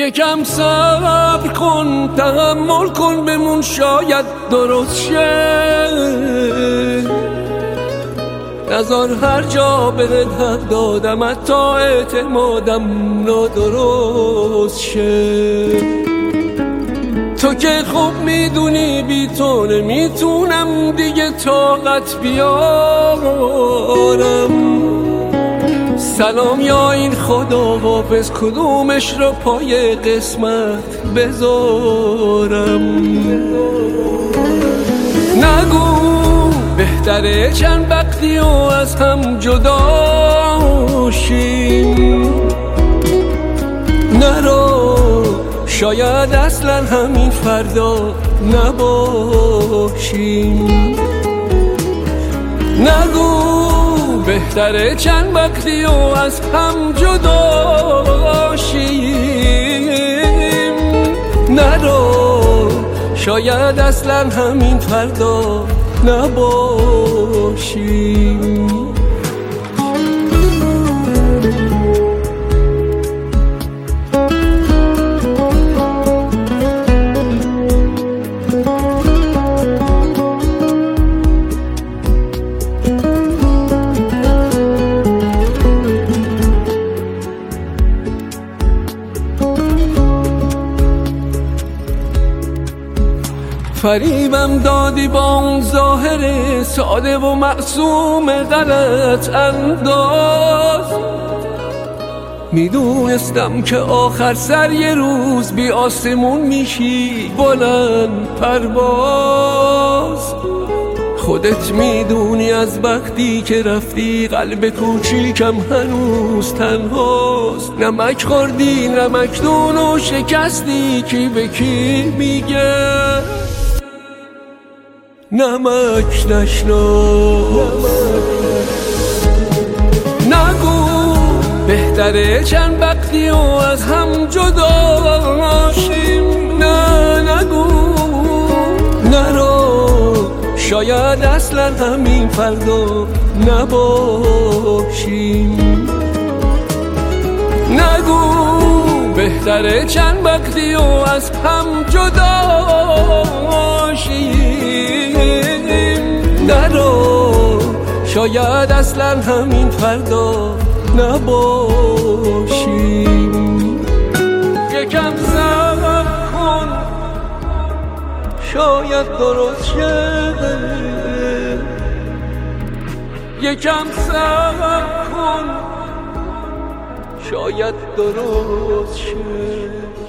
یکم صبر کن، تحمل کن، بمون شاید درست شه. نذار هر جا بهت حق دادم حتی اعتمادم نادرست شه. تو که خوب میدونی بی تو نمیتونم دیگه طاقت بیارم. سلام یا این خدا حافظ، کدومش رو پای قسمت بذارم. نگو بهتره چند وقتی و از هم جدا شیم. نرو شاید اصلا همین فردا نباشیم. نگو بهتره چند وقتی و از هم جدا شیم. نرو شاید اصلا همین فردا نباشیم. فریبم دادی با اون ظاهر ساده و معصوم غلط انداز. میدونستم که آخر سر یه روز بی آسمون میشی بلند پرواز. خودت میدونی از وقتی که رفتی قلب کوچیکم هنوز تنهاست. نمک خوردی نمکدون و شکستی، کی به کی میگه نمک نشناس. نگو بهتره چند وقتی و از هم جدا شیم. نه نگو نرو شاید اصلا همین فردا نباشیم. نگو بهتره چند وقتی و از هم جدا شیم. نرو شاید اصلا همین فردا نباشیم. یکم صبر کن شاید درست شه. یکم صبر کن شاید درست شه.